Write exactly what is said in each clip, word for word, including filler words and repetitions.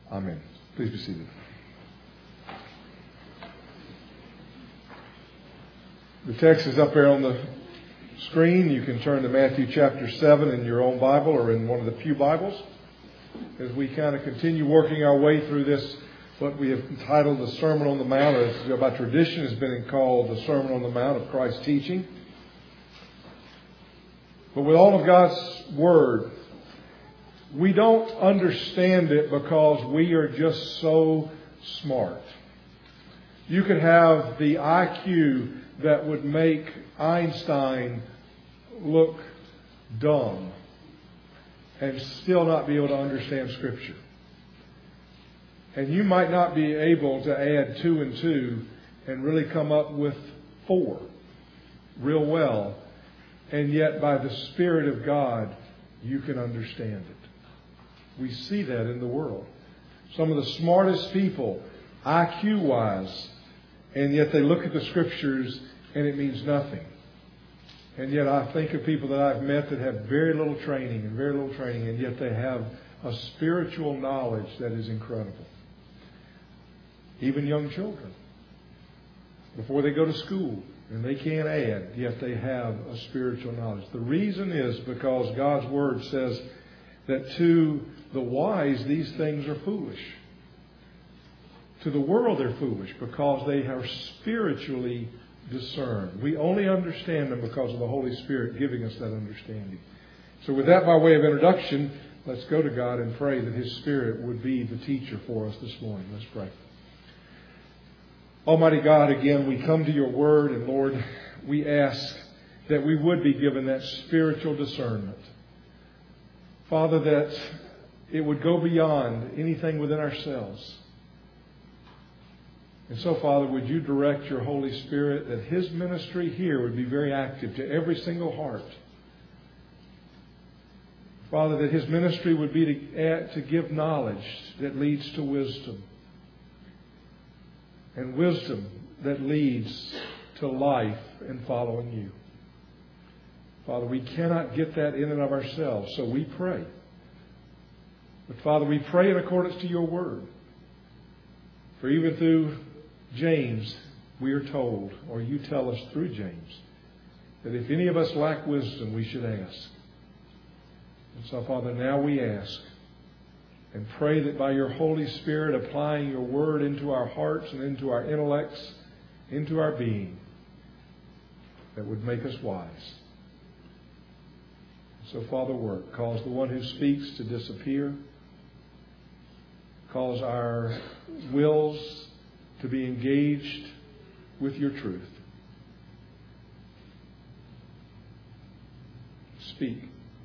Amen. Please be seated. The text is up there on the screen. You can turn to Matthew chapter seven in your own Bible or in one of the pew Bibles as we kind of continue working our way through this, what we have entitled the Sermon on the Mount, or by tradition has been called the Sermon on the Mount of Christ's teaching. But with all of God's Word, we don't understand it because we are just so smart. You could have the I Q that would make Einstein look dumb and still not be able to understand Scripture. And you might not be able to add two and two and really come up with four real well. And yet by the Spirit of God, you can understand it. We see that in the world. Some of the smartest people, I Q-wise, and yet they look at the Scriptures and it means nothing. And yet I think of people that I've met that have very little training and very little training, and yet they have a spiritual knowledge that is incredible. Even young children, before they go to school, and they can't add, yet they have a spiritual knowledge. The reason is because God's Word says that to the wise, these things are foolish. To the world, they're foolish because they are spiritually discerned. We only understand them because of the Holy Spirit giving us that understanding. So with that by way of introduction, let's go to God and pray that His Spirit would be the teacher for us this morning. Let's pray. Almighty God, again, we come to your Word, and Lord, we ask that we would be given that spiritual discernment. Father, that it would go beyond anything within ourselves. And so, Father, would you direct your Holy Spirit that His ministry here would be very active to every single heart. Father, that His ministry would be to, add, to give knowledge that leads to wisdom. And wisdom that leads to life and following you. Father, we cannot get that in and of ourselves, so we pray. But Father, we pray in accordance to your Word. For even through James, we are told, or you tell us through James, that if any of us lack wisdom, we should ask. And so, Father, now we ask and pray that by your Holy Spirit applying your Word into our hearts and into our intellects, into our being, that would make us wise. So, Father, work. Cause the one who speaks to disappear. Cause our wills to be engaged with your truth. Speak,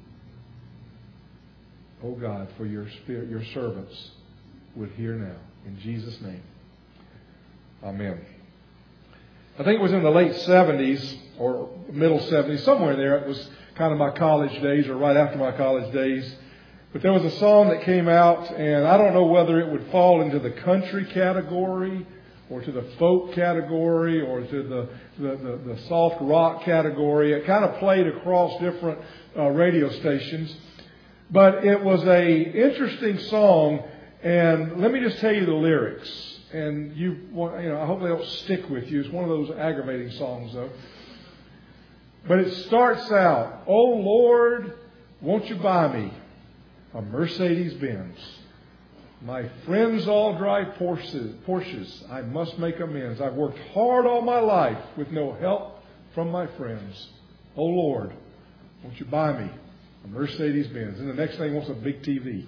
oh God, for your spirit, your servants would hear now. In Jesus' name. Amen. I think it was in the late seventies or middle seventies, somewhere there. It was kind of my college days or right after my college days. But there was a song that came out, and I don't know whether it would fall into the country category or to the folk category or to the, the, the, the soft rock category. It kind of played across different uh, radio stations. But it was a interesting song, and let me just tell you the lyrics. And you, you know, I hope they don't stick with you. It's one of those aggravating songs, though. But it starts out, "Oh Lord, won't you buy me a Mercedes-Benz? My friends all drive Porsches. Porsches. I must make amends. I've worked hard all my life with no help from my friends. Oh Lord, won't you buy me a Mercedes-Benz?" And the next thing wants a big T V.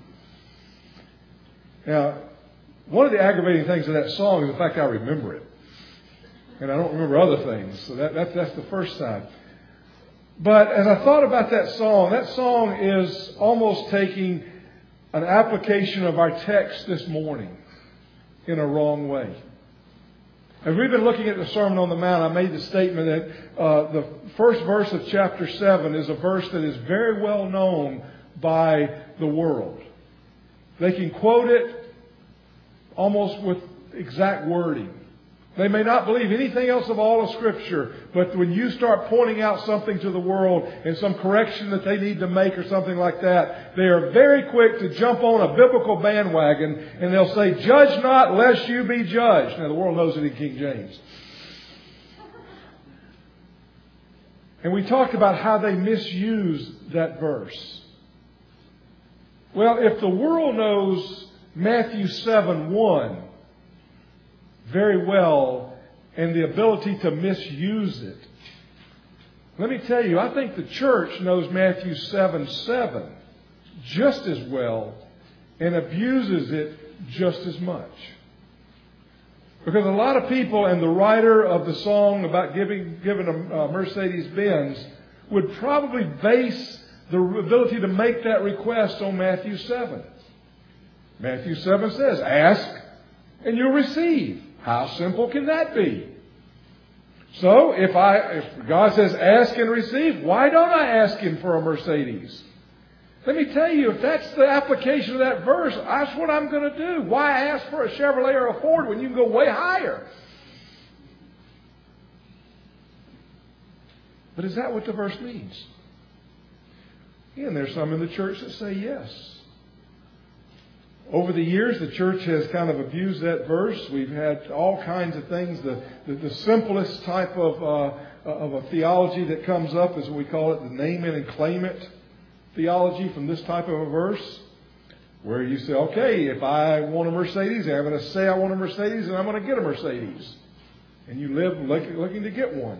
Now, one of the aggravating things of that song is the fact I remember it. And I don't remember other things. So that, that, that's the first side. But as I thought about that song, that song is almost taking an application of our text this morning in a wrong way. As we've been looking at the Sermon on the Mount, I made the statement that uh, the first verse of chapter seven is a verse that is very well known by the world. They can quote it almost with exact wording. They may not believe anything else of all of Scripture, but when you start pointing out something to the world and some correction that they need to make or something like that, they are very quick to jump on a biblical bandwagon and they'll say, "Judge not lest you be judged." Now the world knows it in King James. And we talked about how they misuse that verse. Well, if the world knows Matthew seven one very well and the ability to misuse it, let me tell you, I think the church knows Matthew seven seven just as well and abuses it just as much. Because a lot of people, and the writer of the song about giving, giving a, a Mercedes-Benz would probably base the ability to make that request on Matthew seven. Matthew seven says, "Ask and you'll receive." How simple can that be? So if I, if God says ask and receive, why don't I ask Him for a Mercedes? Let me tell you, if that's the application of that verse, that's what I'm going to do. Why ask for a Chevrolet or a Ford when you can go way higher? But is that what the verse means? And there's some in the church that say yes. Over the years, the church has kind of abused that verse. We've had all kinds of things. The, the, the simplest type of, uh, of a theology that comes up is what we call it the name it and claim it theology from this type of a verse, where you say, okay, if I want a Mercedes, I'm going to say I want a Mercedes and I'm going to get a Mercedes. And you live look, looking to get one.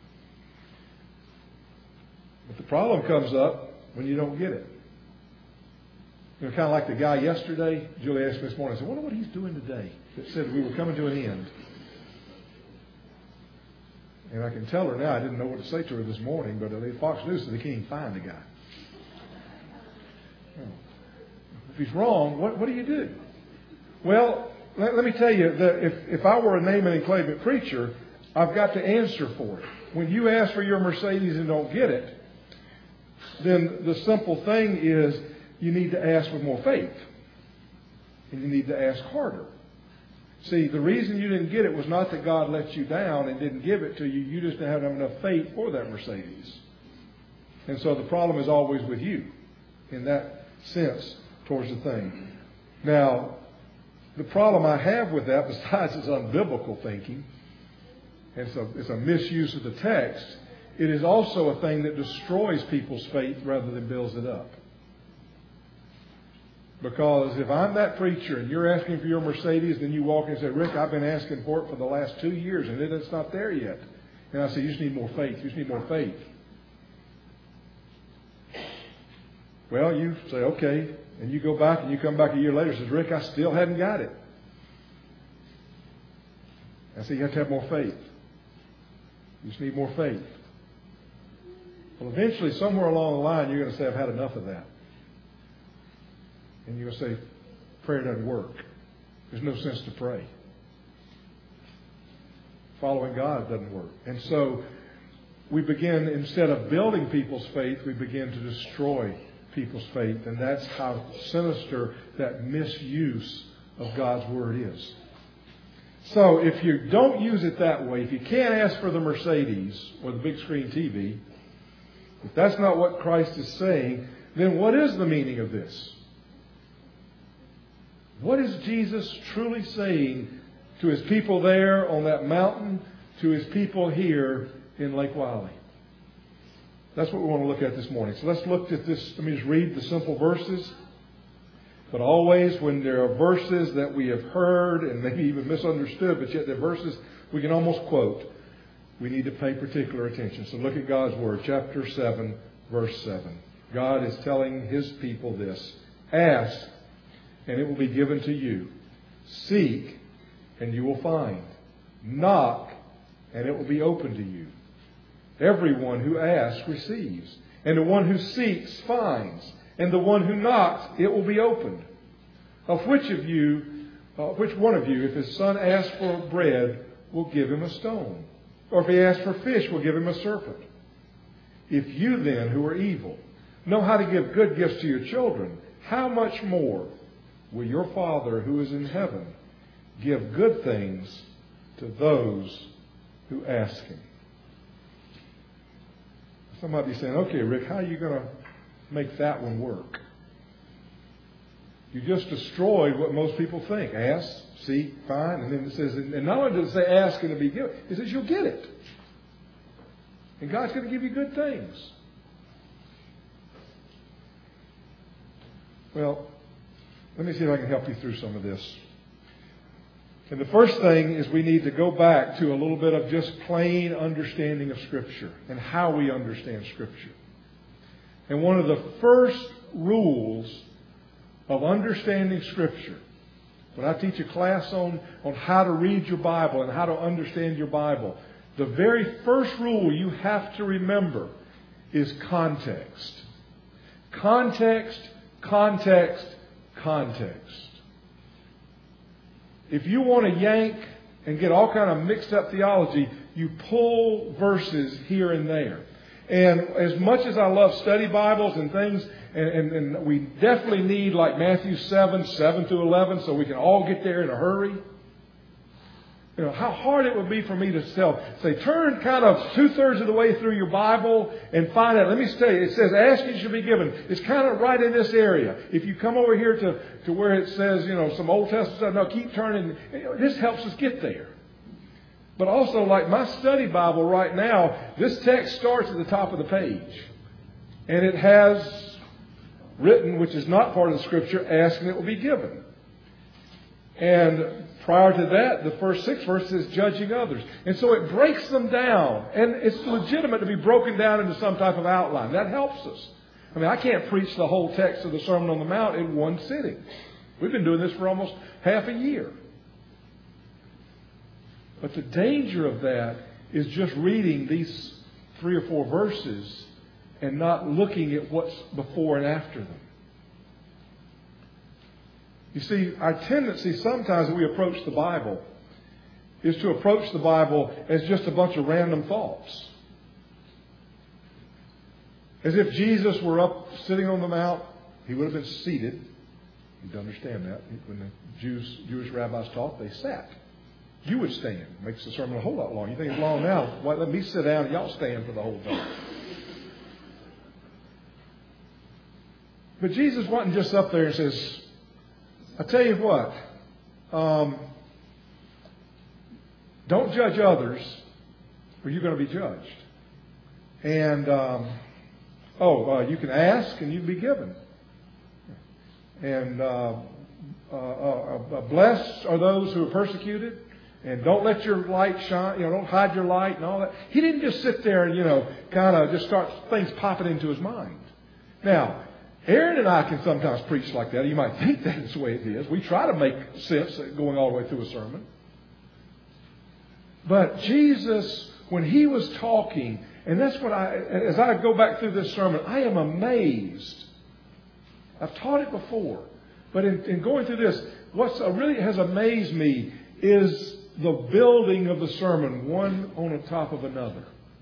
But the problem comes up when you don't get it. You know, kind of like the guy yesterday. Julie asked me this morning, I said, I wonder what he's doing today. That said we were coming to an end. And I can tell her now, I didn't know what to say to her this morning, but Fox News said they can't even find the guy. If he's wrong, what, what do you do? Well, let, let me tell you, that if, if I were a name it and claim it preacher, I've got to answer for it. When you ask for your Mercedes and don't get it, then the simple thing is you need to ask with more faith. And you need to ask harder. See, the reason you didn't get it was not that God let you down and didn't give it to you. You just didn't have enough faith for that Mercedes. And so the problem is always with you in that sense towards the thing. Now, the problem I have with that, besides its unbiblical thinking, and it's a, it's a misuse of the text, it is also a thing that destroys people's faith rather than builds it up. Because if I'm that preacher and you're asking for your Mercedes, then you walk in and say, Rick, I've been asking for it for the last two years and it's not there yet. And I say, you just need more faith. You just need more faith. Well, you say, okay. And you go back and you come back a year later and says, Rick, I still hadn't got it. I say, you have to have more faith. You just need more faith. Well, eventually, somewhere along the line, you're going to say, I've had enough of that. And you're going to say, prayer doesn't work. There's no sense to pray. Following God doesn't work. And so we begin, instead of building people's faith, we begin to destroy people's faith. And that's how sinister that misuse of God's Word is. So if you don't use it that way, if you can't ask for the Mercedes or the big screen T V, if that's not what Christ is saying, then what is the meaning of this? What is Jesus truly saying to His people there on that mountain, to His people here in Lake Wylie? That's what we want to look at this morning. So let's look at this. Let me just read the simple verses. But always when there are verses that we have heard and maybe even misunderstood, but yet they're verses we can almost quote, we need to pay particular attention. So look at God's Word, chapter seven, verse seven. God is telling His people this. Ask, and it will be given to you. Seek, and you will find. Knock, and it will be open to you. Everyone who asks receives, and the one who seeks finds, and the one who knocks, it will be opened. Of which of you, uh, which one of you, if his son asks for bread, will give him a stone? Or if he asks for fish, will give him a serpent? If you then, who are evil, know how to give good gifts to your children, how much more will your Father who is in heaven give good things to those who ask Him. Somebody be saying, okay, Rick, how are you going to make that one work? You just destroyed what most people think. Ask, seek, find. And then it says, and not only does it say ask and it'll be given, it says you'll get it. And God's going to give you good things. Well, let me see if I can help you through some of this. And the first thing is we need to go back to a little bit of just plain understanding of Scripture and how we understand Scripture. And one of the first rules of understanding Scripture, when I teach a class on, on how to read your Bible and how to understand your Bible, the very first rule you have to remember is context. Context, context, context. If you want to yank and get all kind of mixed up theology, you pull verses here and there. And as much as I love study Bibles and things, and, and, and we definitely need like Matthew seven, seven through eleven, so we can all get there in a hurry. You know, how hard it would be for me to tell, say, turn kind of two-thirds of the way through your Bible and find out. Let me tell you, it says, ask and you shall be given. It's kind of right in this area. If you come over here to, to where it says, you know, some Old Testament stuff, no, keep turning. You know, this helps us get there. But also, like my study Bible right now, this text starts at the top of the page. And it has written, which is not part of the Scripture, ask and it will be given. And prior to that, the first six verses is judging others. And so it breaks them down. And it's legitimate to be broken down into some type of outline. That helps us. I mean, I can't preach the whole text of the Sermon on the Mount in one sitting. We've been doing this for almost half a year. But the danger of that is just reading these three or four verses and not looking at what's before and after them. You see, our tendency sometimes when we approach the Bible is to approach the Bible as just a bunch of random thoughts. As if Jesus were up sitting on the mount, He would have been seated. You'd understand that. When the Jews, Jewish rabbis taught, they sat. You would stand. Makes the sermon a whole lot long. You think it's long now? Why let me sit down and y'all stand for the whole thing? But Jesus wasn't just up there and says, I tell you what, um, don't judge others or you're going to be judged. And, um, oh, uh, you can ask and you'll be given. And uh, uh, uh, uh, blessed are those who are persecuted. And don't let your light shine, you know, don't hide your light and all that. He didn't just sit there and, you know, kind of just start things popping into his mind. Now, Aaron and I can sometimes preach like that. You might think that's the way it is. We try to make sense going all the way through a sermon. But Jesus, when He was talking, and that's what I, as I go back through this sermon, I am amazed. I've taught it before. But in, in going through this, what really has amazed me is the building of the sermon, one on the top of another.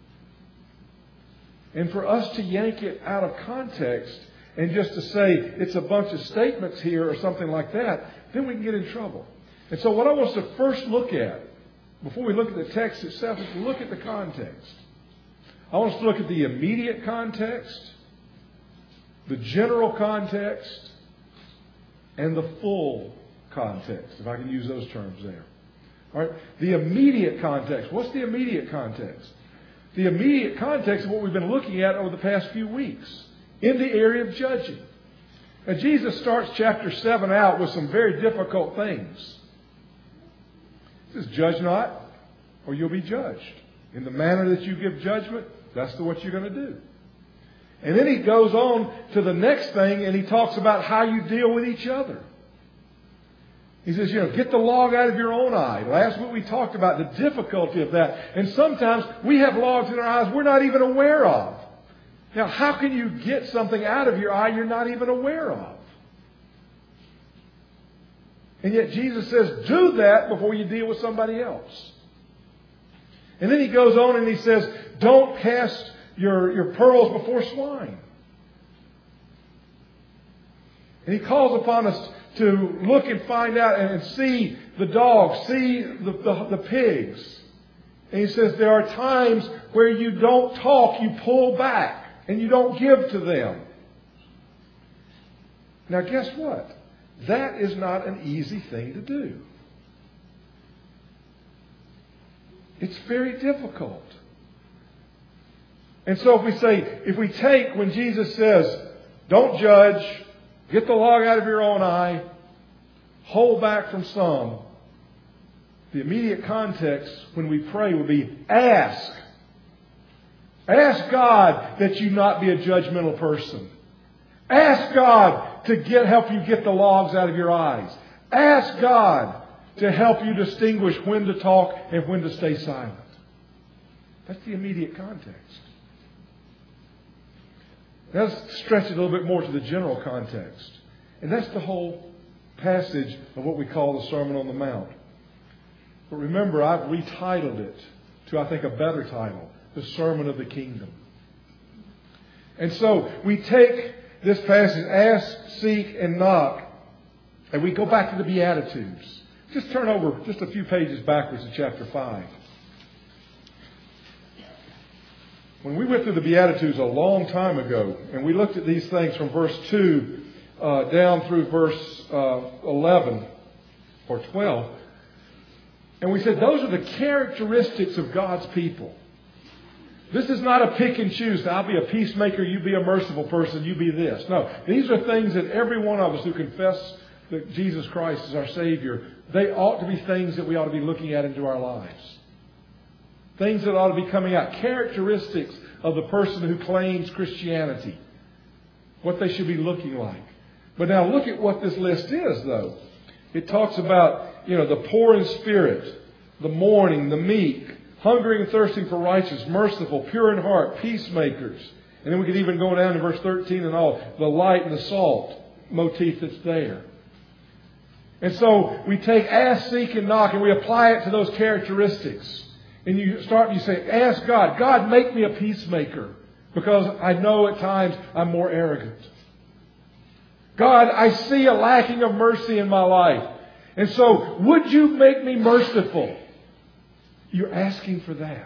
And for us to yank it out of context and just to say it's a bunch of statements here or something like that, then we can get in trouble. And so what I want us to first look at, before we look at the text itself, is to look at the context. I want us to look at the immediate context, the general context, and the full context, if I can use those terms there. All right. The immediate context. What's the immediate context? The immediate context is what we've been looking at over the past few weeks in the area of judging. Now, Jesus starts chapter seven out with some very difficult things. He says, judge not, or you'll be judged. In the manner that you give judgment, that's what you're going to do. And then he goes on to the next thing, and he talks about how you deal with each other. He says, you know, get the log out of your own eye. Last week we talked about the difficulty of that. And sometimes we have logs in our eyes we're not even aware of. Now, how can you get something out of your eye you're not even aware of? And yet Jesus says, do that before you deal with somebody else. And then he goes on and he says, don't cast your, your pearls before swine. And he calls upon us to look and find out and see the dogs, see the, the, the pigs. And he says there are times where you don't talk, you pull back, and you don't give to them. Now guess what? That is not an easy thing to do. It's very difficult. And so if we say, if we take when Jesus says, don't judge, get the log out of your own eye, hold back from some, the immediate context when we pray would be ask. Ask God that you not be a judgmental person. Ask God to get, help you get the logs out of your eyes. Ask God to help you distinguish when to talk and when to stay silent. That's the immediate context. Now let's stretch it a little bit more to the general context. And that's the whole passage of what we call the Sermon on the Mount. But remember, I've retitled it to, I think, a better title, the Sermon of the Kingdom. And so we take this passage, ask, seek, and knock, and we go back to the Beatitudes. Just turn over just a few pages backwards to chapter five. When we went through the Beatitudes a long time ago, and we looked at these things from verse two uh, down through verse uh, eleven or twelve, and we said those are the characteristics of God's people. This is not a pick and choose. I'll be a peacemaker, you be a merciful person, you be this. No, these are things that every one of us who confess that Jesus Christ is our Savior, they ought to be things that we ought to be looking at into our lives. Things that ought to be coming out. Characteristics of the person who claims Christianity. What they should be looking like. But now look at what this list is, though. It talks about, you know, the poor in spirit, the mourning, the meek, hungering and thirsting for righteousness, merciful, pure in heart, peacemakers. And then we could even go down to verse thirteen and all, the light and the salt motif that's there. And so we take ask, seek, and knock, and we apply it to those characteristics. And you start and you say, ask God, God, make me a peacemaker, because I know at times I'm more arrogant. God, I see a lacking of mercy in my life. And so would you make me merciful? You're asking for that.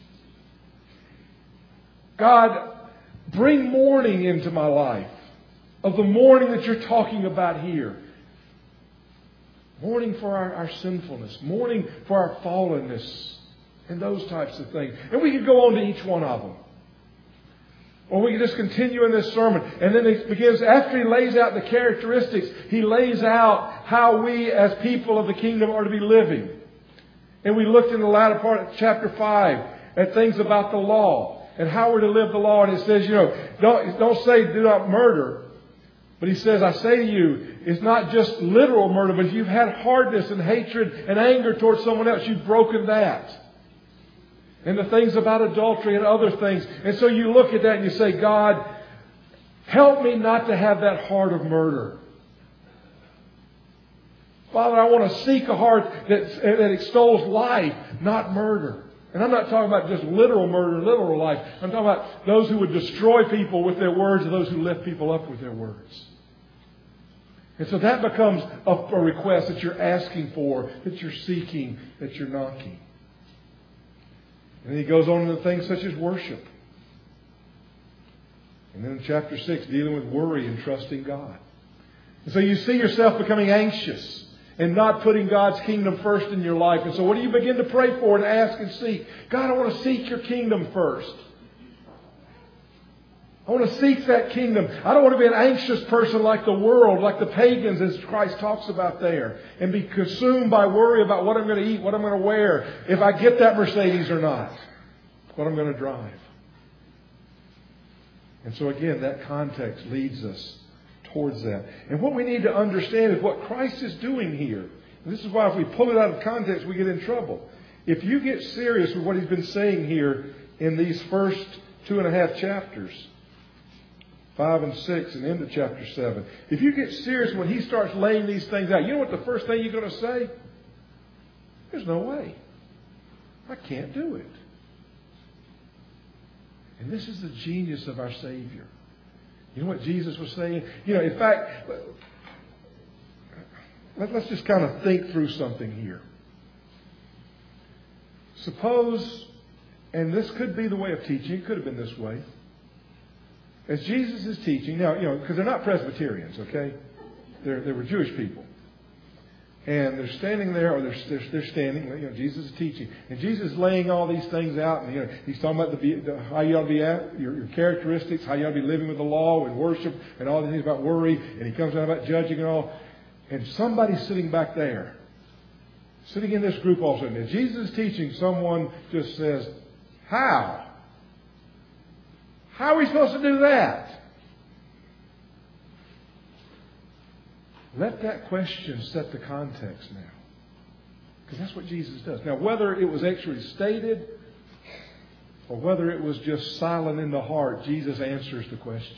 God, bring mourning into my life, of the mourning that you're talking about here. Mourning for our, our sinfulness. Mourning for our fallenness. And those types of things. And we could go on to each one of them. Or we could just continue in this sermon. And then it begins, after he lays out the characteristics, he lays out how we as people of the kingdom are to be living. And we looked in the latter part of chapter five at things about the law and how we're to live the law. And it says, you know, don't, don't say do not murder. But he says, I say to you, it's not just literal murder, but if you've had hardness and hatred and anger towards someone else, you've broken that. And the things about adultery and other things. And so you look at that and you say, God, help me not to have that heart of murder. Father, I want to seek a heart that, that extols life, not murder. And I'm not talking about just literal murder, literal life. I'm talking about those who would destroy people with their words and those who lift people up with their words. And so that becomes a, a request that you're asking for, that you're seeking, that you're knocking. And then he goes on to things such as worship. And then in chapter six, dealing with worry and trusting God. And so you see yourself becoming anxious and not putting God's kingdom first in your life. And so what do you begin to pray for and ask and seek? God, I want to seek your kingdom first. I want to seek that kingdom. I don't want to be an anxious person like the world, like the pagans, as Christ talks about there, and be consumed by worry about what I'm going to eat, what I'm going to wear, if I get that Mercedes or not, what I'm going to drive. And so again, that context leads us towards that. And what we need to understand is what Christ is doing here. And this is why if we pull it out of context, we get in trouble. If you get serious with what he's been saying here in these first two and a half chapters, Five and six and into chapter seven. If you get serious when he starts laying these things out, you know what the first thing you're going to say? There's no way. I can't do it. And this is the genius of our Savior. You know what Jesus was saying? You know, in fact, let's just kind of think through something here. Suppose, and this could be the way of teaching, it could have been this way. As Jesus is teaching, now, you know, because they're not Presbyterians, okay? They're, they were Jewish people. And they're standing there, or they're, they're, they're standing, you know, Jesus is teaching. And Jesus is laying all these things out. And, you know, he's talking about the, the, how you ought to be at, your, your characteristics, how you ought to be living with the law and worship, and all these things about worry. And he comes down about judging and all. And somebody's sitting back there, sitting in this group all of a sudden. As Jesus is teaching, someone just says, how? How are we supposed to do that? Let that question set the context now. Because that's what Jesus does. Now, whether it was actually stated or whether it was just silent in the heart, Jesus answers the question.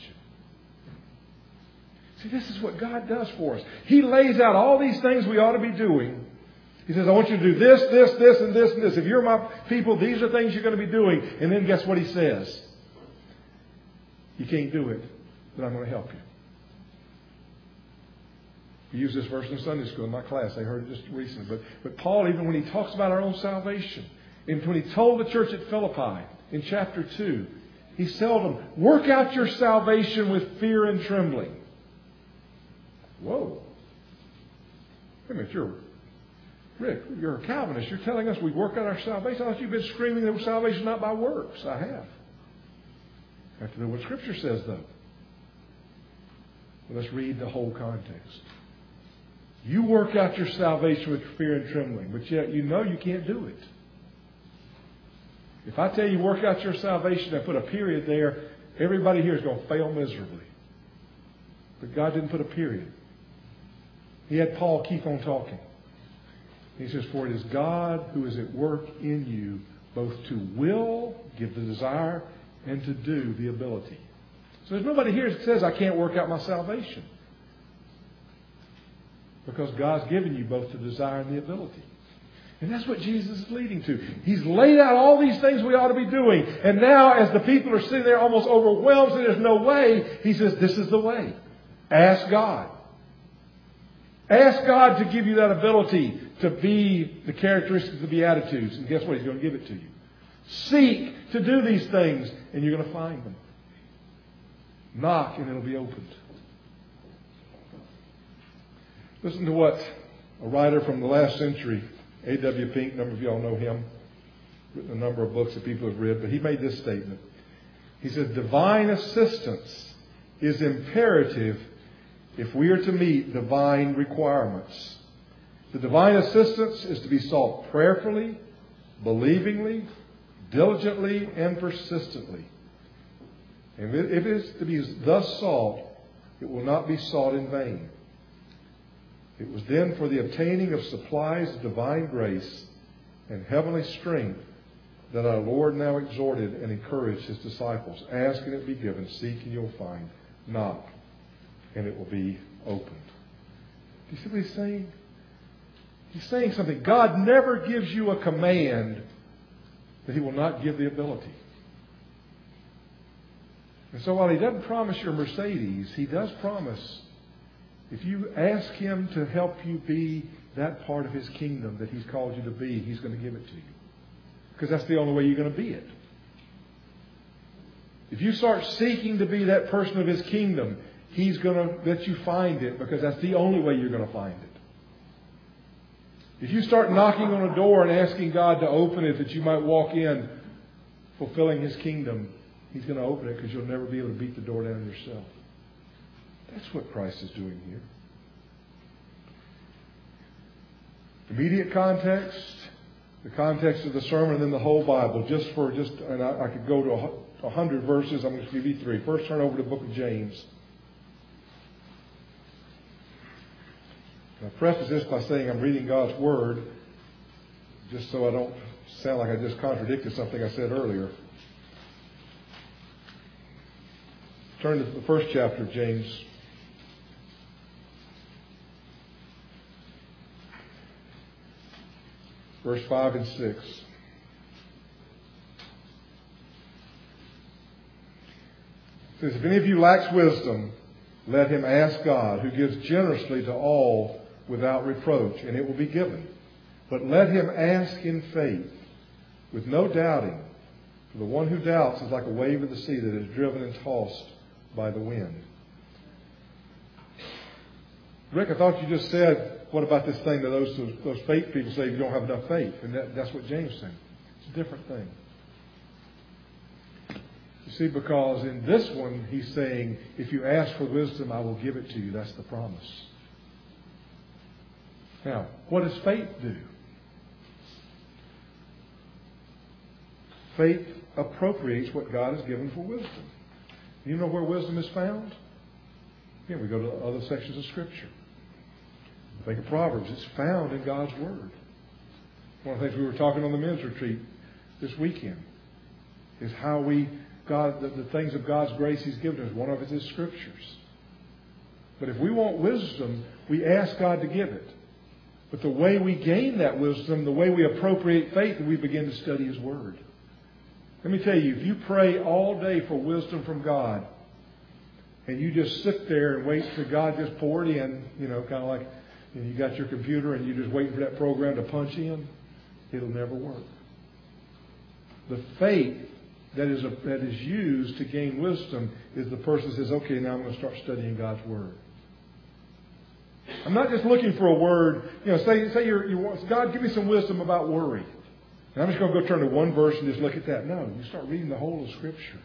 See, this is what God does for us. He lays out all these things we ought to be doing. He says, I want you to do this, this, this, and this, and this. If you're my people, these are things you're going to be doing. And then guess what He says? You can't do it, but I'm going to help you. We use this verse in Sunday school in my class. I heard it just recently. But, but Paul, even when he talks about our own salvation, and when he told the church at Philippi in chapter two, he told them, work out your salvation with fear and trembling. Whoa. Wait a minute, you're, Rick, you're a Calvinist. You're telling us we work out our salvation? I thought you've been screaming that salvation not by works. I have. I have to know what Scripture says, though. Well, let's read the whole context. You work out your salvation with fear and trembling, but yet you know you can't do it. If I tell you work out your salvation and put a period there, everybody here is going to fail miserably. But God didn't put a period. He had Paul keep on talking. He says, for it is God who is at work in you, both to will, give the desire, and to do the ability. So there's nobody here that says, I can't work out my salvation. Because God's given you both the desire and the ability. And that's what Jesus is leading to. He's laid out all these things we ought to be doing. And now as the people are sitting there almost overwhelmed and there's no way, He says, this is the way. Ask God. Ask God to give you that ability to be the characteristics of the Beatitudes. And guess what? He's going to give it to you. Seek to do these things and you're going to find them. Knock and it'll be opened. Listen to what a writer from the last century, A W Pink, a number of y'all know him, written a number of books that people have read, but he made this statement. He said, divine assistance is imperative if we are to meet divine requirements. The divine assistance is to be sought prayerfully, believingly, diligently, and persistently. And if it is to be thus sought, it will not be sought in vain. It was then for the obtaining of supplies of divine grace and heavenly strength that our Lord now exhorted and encouraged His disciples. Ask and it will be given. Seek and you'll find. Knock and it will be opened. Do you see what He's saying? He's saying something. God never gives you a command that He will not give the ability. And so while He doesn't promise you a Mercedes, He does promise, if you ask Him to help you be that part of His kingdom that He's called you to be, He's going to give it to you. Because that's the only way you're going to be it. If you start seeking to be that person of His kingdom, He's going to let you find it, because that's the only way you're going to find it. If you start knocking on a door and asking God to open it that you might walk in fulfilling His kingdom, He's going to open it because you'll never be able to beat the door down yourself. That's what Christ is doing here. Immediate context, the context of the sermon, and then the whole Bible. Just for just, and I, I could go to a hundred verses. I'm going to give you three. First, turn over to the book of James. I preface this by saying I'm reading God's Word, just so I don't sound like I just contradicted something I said earlier. Turn to the first chapter of James. Verse five and six. It says, if any of you lacks wisdom, let him ask God, who gives generously to all without reproach, and it will be given. But let him ask in faith, with no doubting. For the one who doubts is like a wave of the sea that is driven and tossed by the wind. Rick, I thought you just said, what about this thing that those, those faith people say you don't have enough faith? And that, that's what James said. It's a different thing. You see, because in this one, he's saying, if you ask for wisdom, I will give it to you. That's the promise. Now, what does faith do? Faith appropriates what God has given for wisdom. You know where wisdom is found? Again, we go to other sections of Scripture. Think of Proverbs. It's found in God's Word. One of the things we were talking on the men's retreat this weekend is how we, God, the, the things of God's grace He's given us. One of it is Scriptures. But if we want wisdom, we ask God to give it. But the way we gain that wisdom, the way we appropriate faith, is we begin to study His Word. Let me tell you, if you pray all day for wisdom from God, and you just sit there and wait for God just pour it in, you know, kind of like you know, you got your computer and you're just waiting for that program to punch in, it'll never work. The faith that is a, that is used to gain wisdom is the person who says, okay, now I'm going to start studying God's Word. I'm not just looking for a word. You know, say say you're, you want God, give me some wisdom about worry. And I'm just going to go turn to one verse and just look at that. No, you start reading the whole of Scripture.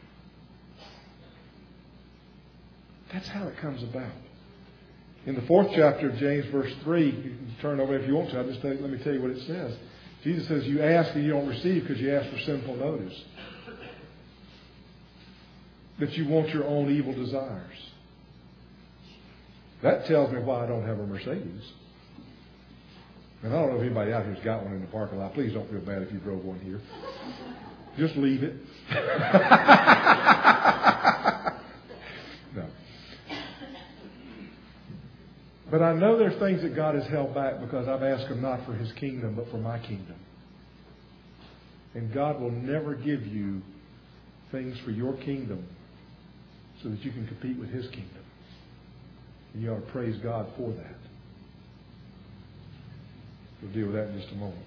That's how it comes about. In the fourth chapter of James, verse three, you can turn over if you want to. I'll just tell you, let me tell you what it says. Jesus says, you ask and you don't receive because you ask for sinful motives. That you want your own evil desires. That tells me why I don't have a Mercedes. And I don't know if anybody out here's got one in the parking lot. Please don't feel bad if you drove one here. Just leave it. No. But I know there's things that God has held back because I've asked Him not for His kingdom, but for my kingdom. And God will never give you things for your kingdom so that you can compete with His kingdom. And you ought to praise God for that. We'll deal with that in just a moment.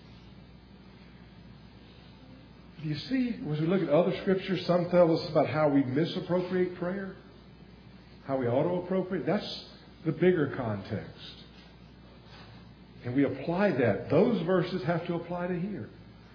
Do you see, as we look at other scriptures, some tell us about how we misappropriate prayer, how we auto-appropriate. That's the bigger context. And we apply that. Those verses have to apply to here.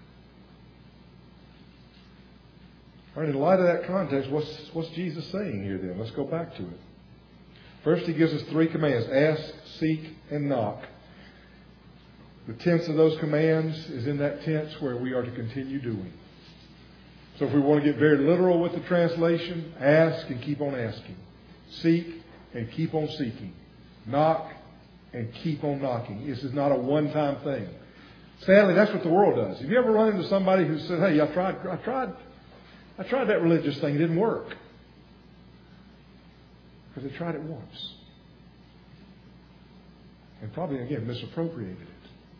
All right, in light of that context, what's, what's Jesus saying here then? Let's go back to it. First, He gives us three commands. Ask, seek, and knock. The tense of those commands is in that tense where we are to continue doing. So if we want to get very literal with the translation, ask and keep on asking. Seek and keep on seeking. Knock and keep on knocking. This is not a one-time thing. Sadly, that's what the world does. Have you ever run into somebody who said, hey, I tried, I tried, I tried that religious thing. It didn't work. Because they tried it once. And probably, again, misappropriated it.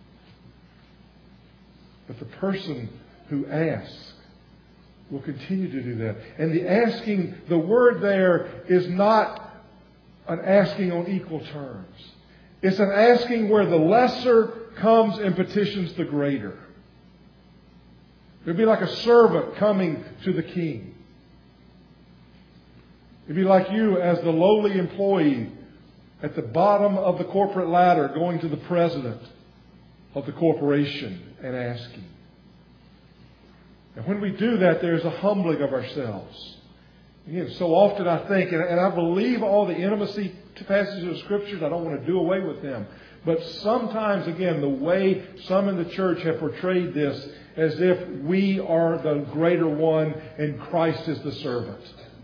But the person who asks will continue to do that. And the asking, the word there is not an asking on equal terms. It's an asking where the lesser comes and petitions the greater. It would be like a servant coming to the king. It would be like you as the lowly employee at the bottom of the corporate ladder going to the president of the corporation and asking. And when we do that, there's a humbling of ourselves. Again, so often I think, and, and I believe all the intimacy passages of Scriptures, I don't want to do away with them. But sometimes, again, the way some in the church have portrayed this as if we are the greater one and Christ is the servant.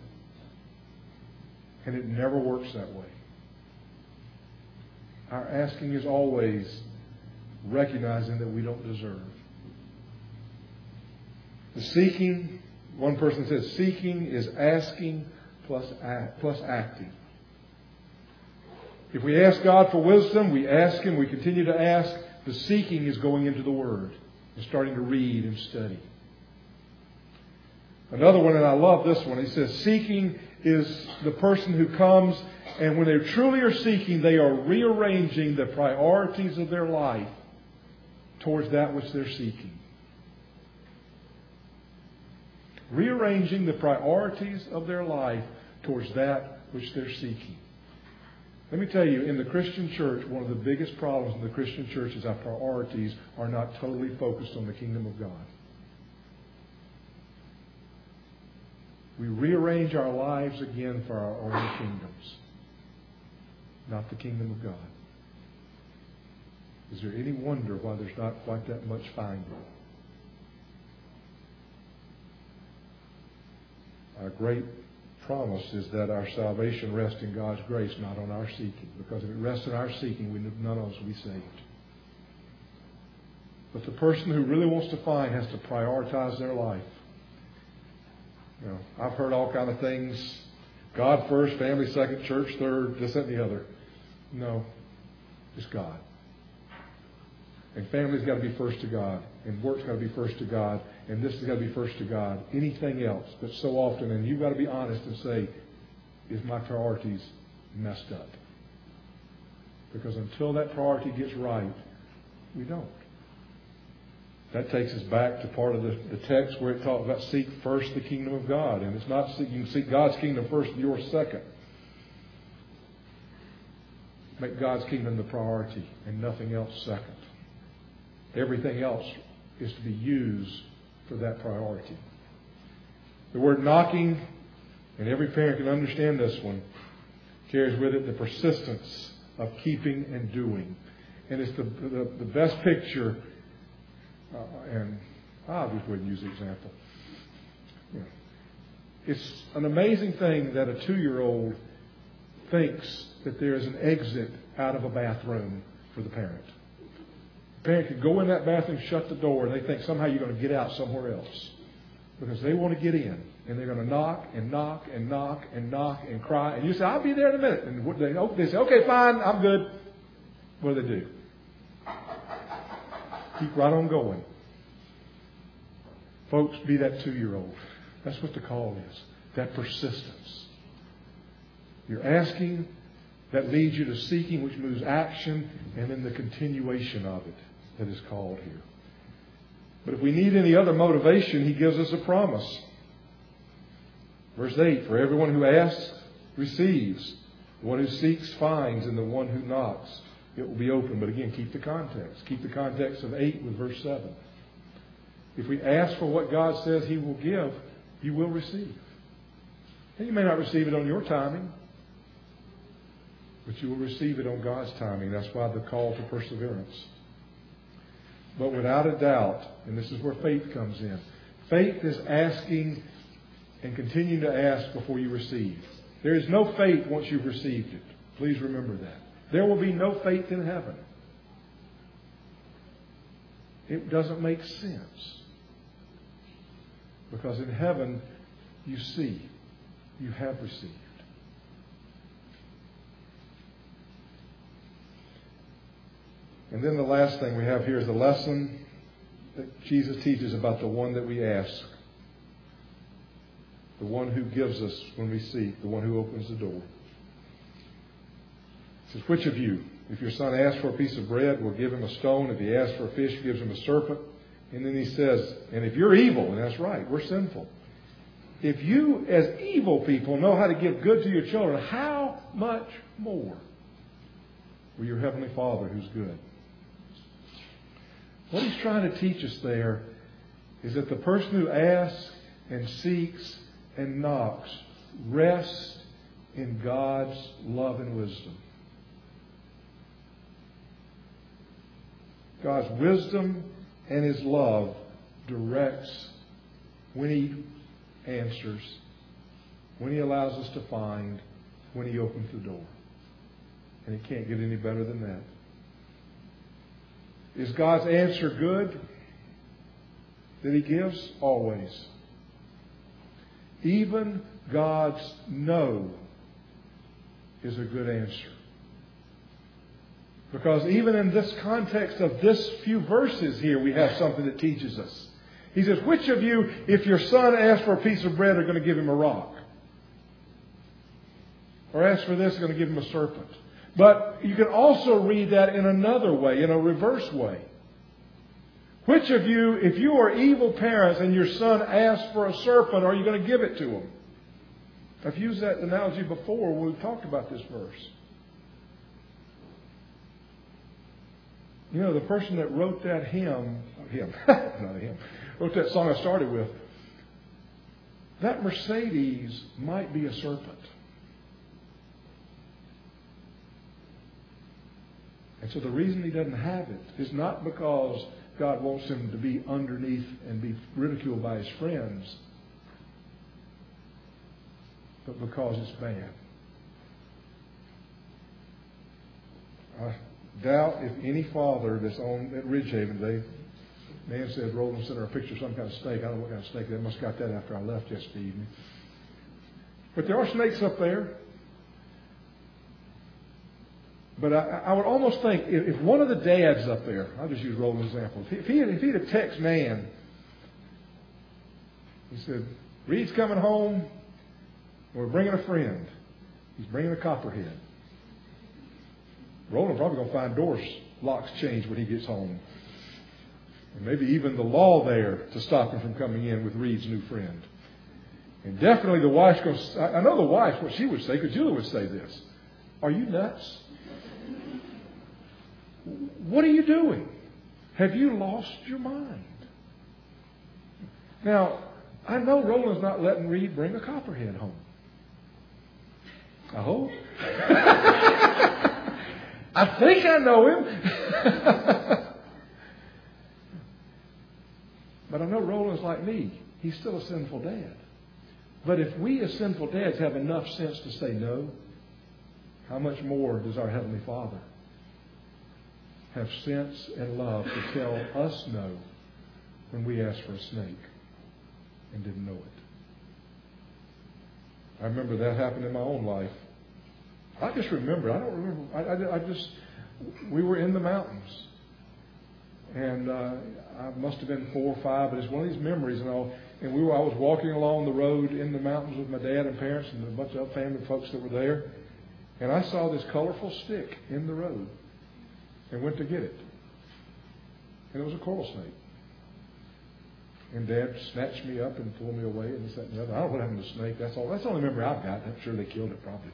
And it never works that way. Our asking is always recognizing that we don't deserve. The seeking, one person says seeking is asking plus act, plus acting. If we ask God for wisdom, we ask Him, we continue to ask. The seeking is going into the Word and starting to read and study. Another one, and I love this one, he says seeking is the person who comes and when they truly are seeking, they are rearranging the priorities of their life towards that which they're seeking. Rearranging the priorities of their life towards that which they're seeking. Let me tell you, in the Christian church, one of the biggest problems in the Christian church is our priorities are not totally focused on the kingdom of God. We rearrange our lives again for our own kingdoms, not the kingdom of God. Is there any wonder why there's not quite that much finding? Our great promise is that our salvation rests in God's grace, not on our seeking. Because if it rests in our seeking, we, none of us will be saved. But the person who really wants to find has to prioritize their life. You know, I've heard all kind of things. God first, family second, church third, this, that, and the other. No. It's God. And family's got to be first to God. And work's got to be first to God. And this has got to be first to God. Anything else. But so often, and you've got to be honest and say, is my priorities messed up? Because until that priority gets right, we don't. That takes us back to part of the, the text where it talks about seek first the kingdom of God. And it's not seek, you can seek God's kingdom first and yours second. Make God's kingdom the priority and nothing else second. Everything else is to be used for that priority. The word knocking, and every parent can understand this one, carries with it the persistence of keeping and doing. And it's the, the, the best picture, uh, and I'll just go ahead and use the example. Yeah. It's an amazing thing that a two-year-old thinks that there is an exit out of a bathroom for the parent. The parent can go in that bathroom, shut the door, and they think somehow you're going to get out somewhere else. Because they want to get in. And they're going to knock and knock and knock and knock and cry. And you say, I'll be there in a minute. And they, they say, okay, fine, I'm good. What do they do? Keep right on going. Folks, be that two-year-old. That's what the call is. That persistence. You're asking, that leads you to seeking, which moves action, and then the continuation of it that is called here. But if we need any other motivation, he gives us a promise. Verse eight, for everyone who asks, receives. The one who seeks, finds. And the one who knocks, it will be open. But again, keep the context. Keep the context of eight with verse seven. If we ask for what God says he will give, you will receive. And you may not receive it on your timing, but you will receive it on God's timing. That's why the call to perseverance. But without a doubt, and this is where faith comes in, faith is asking and continuing to ask before you receive. There is no faith once you've received it. Please remember that. There will be no faith in heaven. It doesn't make sense. Because in heaven, you see, you have received. And then the last thing we have here is a lesson that Jesus teaches about the one that we ask. The one who gives us when we seek. The one who opens the door. It says, which of you, if your son asks for a piece of bread, will give him a stone? If he asks for a fish, gives him a serpent? And then he says, and if you're evil, and that's right, we're sinful. If you, as evil people, know how to give good to your children, how much more will your Heavenly Father who's good? What he's trying to teach us there is that the person who asks and seeks and knocks rests in God's love and wisdom. God's wisdom and his love directs when he answers, when he allows us to find, when he opens the door. And it can't get any better than that. Is God's answer good that he gives? Always. Even God's no is a good answer. Because even in this context of this few verses here, we have something that teaches us. He says, which of you, if your son asks for a piece of bread, are going to give him a rock? Or ask for this, I'm going to give him a serpent. But you can also read that in another way, in a reverse way. Which of you, if you are evil parents and your son asks for a serpent, are you going to give it to him? I've used that analogy before when we've talked about this verse. You know, the person that wrote that hymn, him, not a hymn, wrote that song I started with, that Mercedes might be a serpent. And so the reason he doesn't have it is not because God wants him to be underneath and be ridiculed by his friends, but because it's bad. I doubt if any father that's on at Ridgehaven today, man said Roland sent her a picture of some kind of snake. I don't know what kind of snake. They must have got that after I left yesterday evening. But there are snakes up there. But I, I would almost think if, if one of the dads up there, I'll just use Roland's example, if he, if he had a text Nan, he said, Reed's coming home, we're bringing a friend. He's bringing a copperhead. Roland's probably going to find doors, locks changed when he gets home. And maybe even the law there to stop him from coming in with Reed's new friend. And definitely the wife's going to, I know the wife, what she would say, because Julie would say this. Are you nuts? What are you doing? Have you lost your mind? Now, I know Roland's not letting Reed bring a copperhead home. I hope. I think I know him. But I know Roland's like me. He's still a sinful dad. But if we as sinful dads have enough sense to say no, how much more does our Heavenly Father have sense and love to tell us no when we ask for a snake and didn't know it? I remember that happened in my own life. I just remember. I don't remember. I, I, I just, we were in the mountains. And uh, I must have been four or five, but it's one of these memories. And, all, and we were, I was walking along the road in the mountains with my dad and parents and a bunch of other family folks that were there. And I saw this colorful stick in the road and went to get it. And it was a coral snake. And Dad snatched me up and pulled me away and this, that, and the other. I don't know what happened to the snake. That's all. That's the only memory I've got. I'm sure they killed it probably.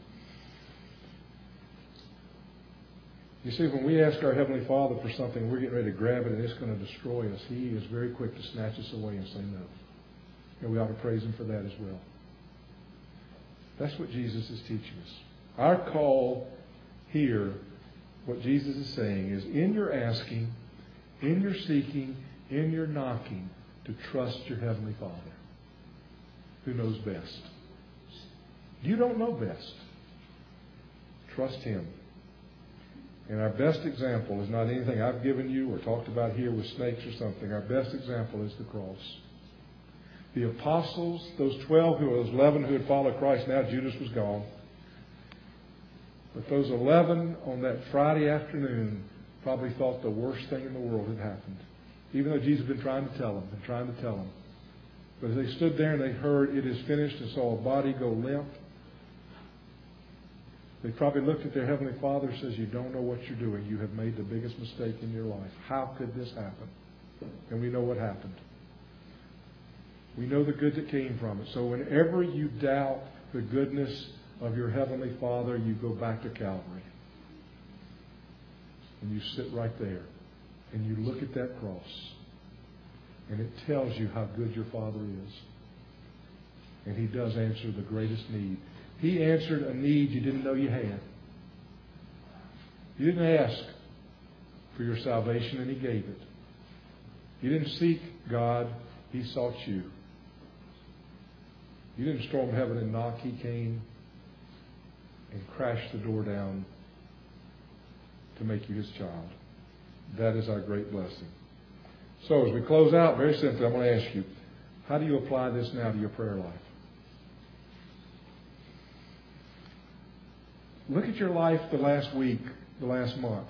You see, when we ask our Heavenly Father for something, we're getting ready to grab it and it's going to destroy us. He is very quick to snatch us away and say no. And we ought to praise Him for that as well. That's what Jesus is teaching us. Our call here, what Jesus is saying, is in your asking, in your seeking, in your knocking, to trust your Heavenly Father, who knows best. You don't know best. Trust Him. And our best example is not anything I've given you or talked about here with snakes or something. Our best example is the cross. The apostles, those twelve, who those eleven who had followed Christ, now Judas was gone. But those eleven on that Friday afternoon probably thought the worst thing in the world had happened. Even though Jesus had been trying to tell them and trying to tell them. But as they stood there and they heard it is finished and saw a body go limp, they probably looked at their Heavenly Father and says, you don't know what you're doing. You have made the biggest mistake in your life. How could this happen? And we know what happened. We know the good that came from it. So whenever you doubt the goodness of your Heavenly Father, you go back to Calvary. And you sit right there. And you look at that cross. And it tells you how good your Father is. And He does answer the greatest need. He answered a need you didn't know you had. You didn't ask for your salvation and He gave it. You didn't seek God, He sought you. You didn't storm heaven and knock, He came and crashed the door down to make you His child. That is our great blessing. So as we close out, very simply, I'm going to ask you, how do you apply this now to your prayer life? Look at your life the last week, the last month.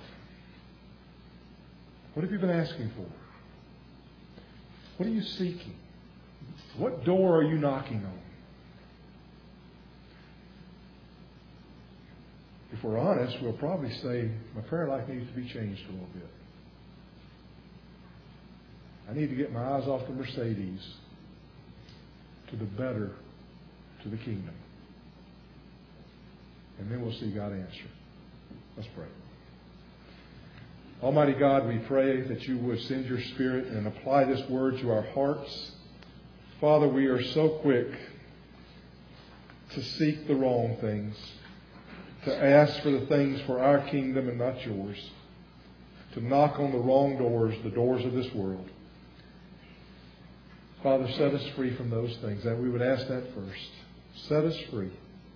What have you been asking for? What are you seeking? What door are you knocking on? if we're honest, we'll probably say, my prayer life needs to be changed a little bit. I need to get my eyes off the Mercedes to the better, to the kingdom. And then we'll see God answer. Let's pray. Almighty God, we pray that you would send your Spirit and apply this word to our hearts. Father, we are so quick to seek the wrong things, to ask for the things for our kingdom and not yours, to knock on the wrong doors, the doors of this world. Father, set us free from those things. That we would ask that first. Set us free.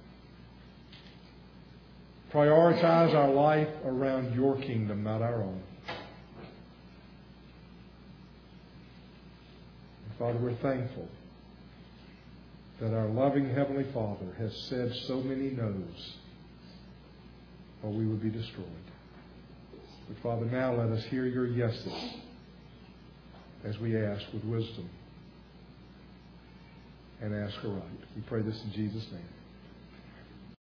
Prioritize our life around your kingdom, not our own. And Father, we're thankful that our loving Heavenly Father has said so many no's, or we would be destroyed. But Father, now let us hear your yeses as we ask with wisdom and ask aright. We pray this in Jesus' name.